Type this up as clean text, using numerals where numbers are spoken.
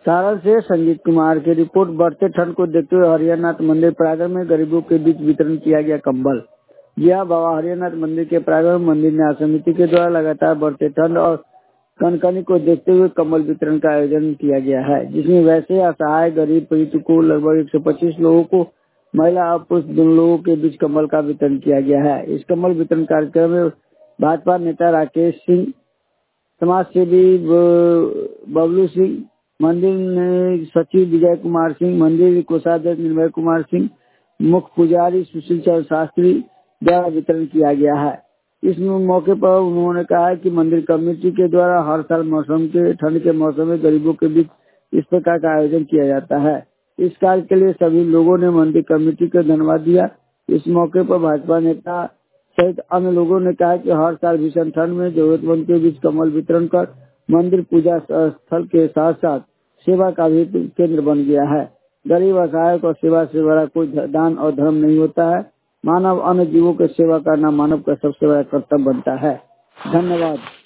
सारण से संजीत कुमार की रिपोर्ट। बढ़ते ठंड को देखते हुए हरिहरनाथ मंदिर प्रांगण में गरीबों के बीच वितरण किया गया कंबल। यह बाबा हरिहरनाथ मंदिर के प्रांगण मंदिर न्यास समिति के द्वारा लगातार बढ़ते ठंड और कनकनी को देखते हुए कंबल वितरण का आयोजन किया गया है, जिसमें वैसे असहाय गरीब पीड़ितों को लगभग 125 लोगों को महिला और पुरुष दोनों लोगों के बीच कंबल का वितरण किया गया है। इस कंबल वितरण कार्यक्रम में भाजपा नेता राकेश सिंह, समाज सेवी बबलू सिंह, मंदिर सचिव विजय कुमार सिंह, मंदिर कोषाध्यक्ष निर्भय कुमार सिंह, मुख्य पुजारी सुशील चंद्र शास्त्री द्वारा वितरण किया गया है। इस मौके पर उन्होंने कहा कि मंदिर कमेटी के द्वारा हर साल ठंड के मौसम में गरीबों के बीच इस प्रकार का आयोजन किया जाता है। इस कार्य के लिए सभी लोगों ने मंदिर कमेटी को धन्यवाद दिया। इस मौके पर भाजपा नेता सहित अन्य लोगों ने कहा कि हर साल भीषण ठंड में जरूरतमंद के बीच कंबल वितरण कर मंदिर पूजा स्थल के साथ साथ सेवा का भी केंद्र बन गया है। गरीब असहाय को सेवा से बड़ा कोई दान और धर्म नहीं होता है। मानव अन्य जीवों की सेवा करना मानव का सबसे बड़ा कर्तव्य बनता है। धन्यवाद।